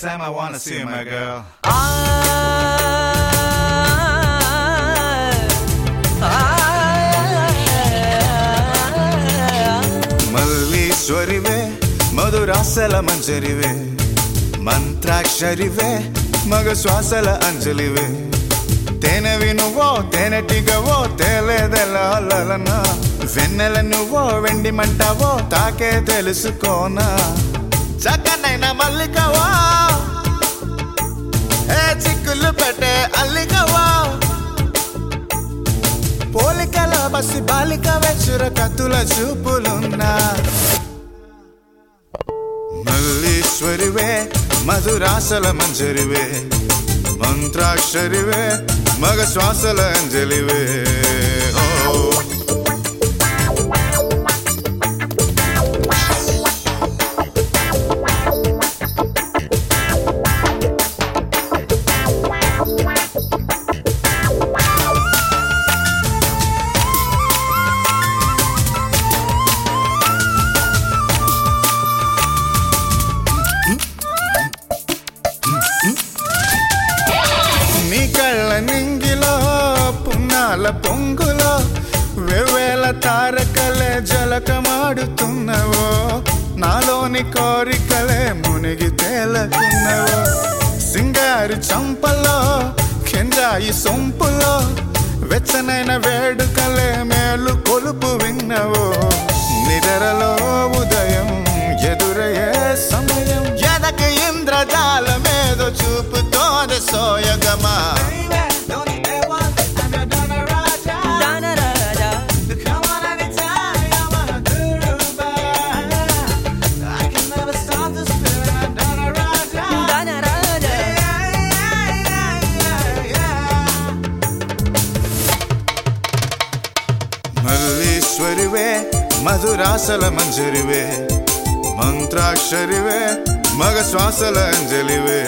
time I wanna see you, my girl. మల్లీశ్వరివే మధురాసల మంజరివే మంత్రాక్షరివే మగ శ్వాసల అంజలివే తేనెవి నువ్వో తేనెటిగవో తేలేదెలనా వెన్నెల నువ్వో వెండి మంటావో తాకే తెలుసుకోనా చక్కనైన మల్లికవా ఏ చిక్కులు పెట్టే అల్లికవా పోలికల బసి బాలిక వెచ్చుర కత్తుల చూపులున్నా మల్లీశ్వరివే మధురాసల మంజరివే మంత్రాక్షరివే మగ శ్వాసల అంజలివే నీ కళ్ళ నింగిలో పున్నాల పొంగులో వెవ్వేల తారకలే జలకమాడుతున్నవో నాలోని కోరికలే మునిగి తేలకున్నవో సింగారి చంపలో కెంజాయి సొంపులో వెచ్చనైన వేడుకలే మేలు కొలుపు విన్నవో నిద్రలో ఉదయం ఎదురయ్యే సమయం ఎదక ఇంద్రజాలమేదో చూపుతోంది సోయగమా మల్లీశ్వరివే మధురాసల మంజరివే మంత్రాక్షరివే మగ శ్వాసల అంజలివే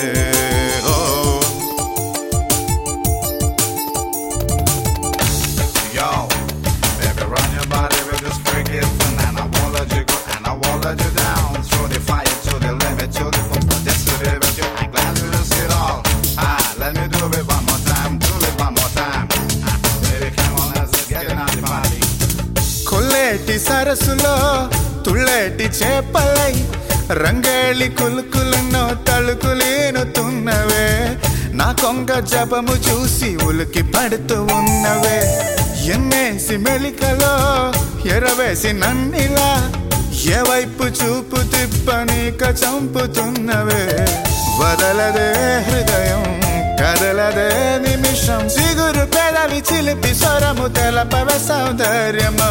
Yo, baby, run your body with this freaky thing, and I won't let you go, and I won't let you down. Throw the fire to the limit, to the full yesterday, but you I'm glad you just it all. Let me do it one more time, do it one more time. Baby, come on, let's get it on the body. కొల్లేటి సరస్సులో తుళ్ళేటి చేపలై రంగేళి కులుకులను తలుకులేనుతున్నవే నా కొంగ జపము చూసి ఉలికి పడుతూ ఉన్నవే ఎన్నేసి మెలికలో ఎరవేసి నన్నిలా ఏ వైపు చూపు తిప్పనీక చంపుతున్నవే వదలదే హృదయం కదలదే నిమిషం సిగురు పెదవి చిలిపి స్వరము తెలపవే సౌందర్యమా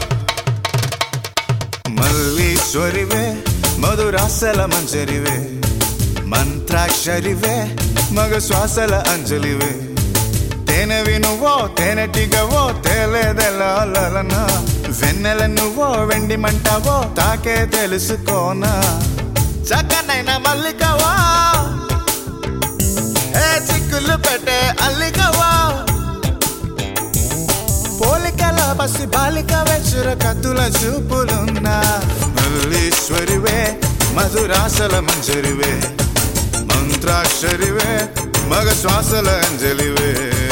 మల్లీశ్వరివే మధురాసల మంజరివే మంత్రాక్షరివే మగ శ్వాసల అంజలివే తేనెవి నువ్వో తేనెటిగవో తేలేదెలనా వెన్నెల నువ్వో వెండి మంటావో తాకే తెలుసుకోనా చక్కనైన మల్లికవా ఏ చిక్కులు పెట్టే అల్లికవా పోలికల బసి బాలిక వెచ్చుర కత్తుల చూపులున్నా మల్లీశ్వరివే మధురాసల మంజరివే మంత్రాక్షరివే మగ శ్వాసల అంజలివే